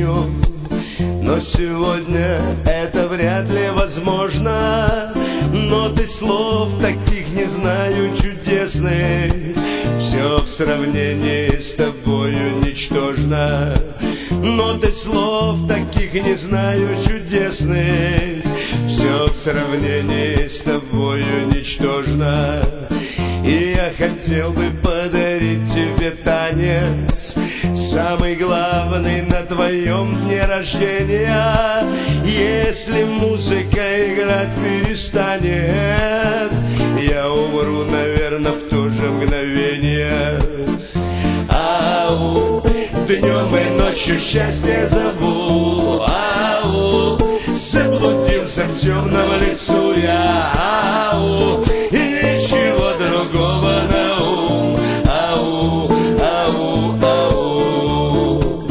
песню, но сегодня это вряд ли возможно. Ноты слов таких не знаю чудесных, все в сравнении с тобою ничтожно. Ноты слов таких не знаю чудесных, все в сравнении с тобою ничтожно. И я хотел бы подарить тебе танец, самый главный на твоем дне рождения. Если музыка играть перестанет, я умру, наверное, в то же мгновение. Ау, днем и ночью счастье зову. Ау, заблудился в темном лесу я. Ау, и ничего другого на ум. Ау, ау, ау.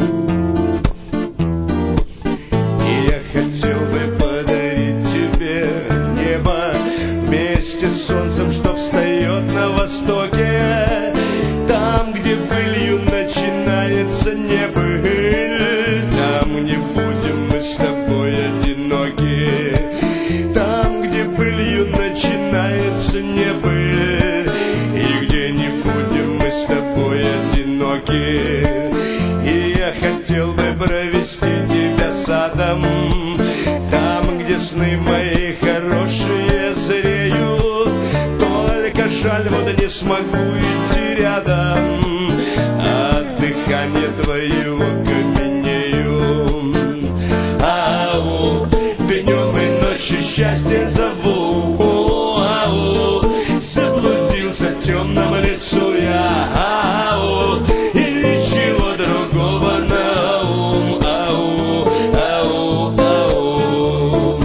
И я хотел бы подарить тебе небо вместе с солнцем, что встает на востоке. Там, где былью начинается небыль, там не будем мы с тобой одиноки. Там, где былью начинается небыль, и где не будем мы с тобой одиноки. И я хотел бы провести тебя садом, там, где сны мои хорошие зреют. Только жаль, вот не смогу идти рядом, от дыхания твоего каменею. Ау, днем и ночью счастье зову. Ау, заблудился в темном лесу я. Ау, и ничего другого на ум. Ау, ау, ау.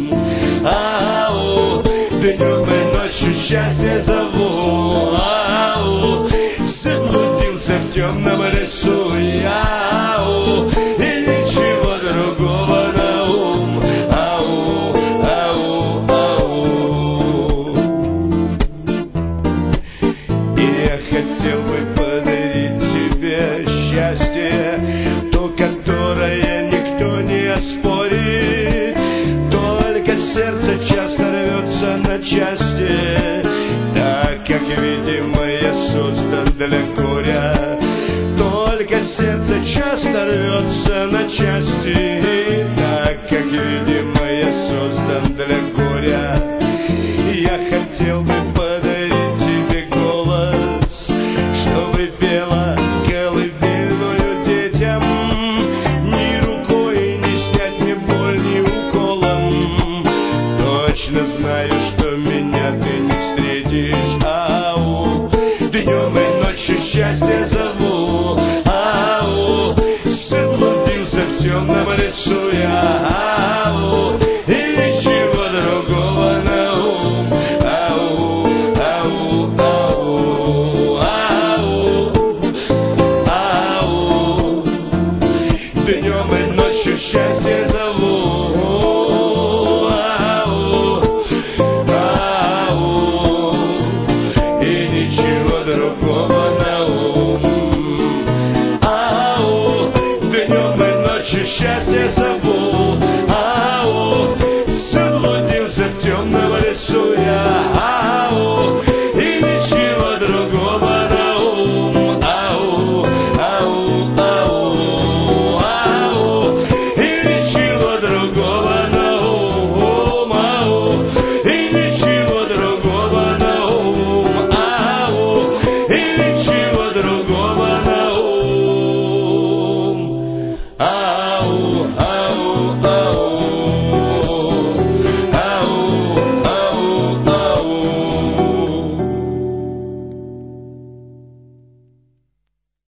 Ау, днем и ночью счастье зову. Ау, заблудился в темном лесу я. Ау, и ничего другого на ум. Ау, ау, ау. И я хотел бы подарить тебе счастье, то, которое никто не оспорит. Только сердце часто рвется на части, так как, видимо, я создан для горя. Только сердце часто рвется на части, так как, видимо, я создан для горя. Я хотел бы подарить тебе голос, чтобы пела колыбельную детям. Ни рукой не снять мне боль, ни уколом. Точно знаю, что меня ты не встретишь. Ау, днем и ночью счастье зову. Ау, заблудился в темном лесу я. Ау, и ничего другого на ум. Ау, ау, ау, ау, ау. Днем и ночью счастье зову. Ау, ау, и ничего другого на ум. Ау, днем и ночью счастье зову.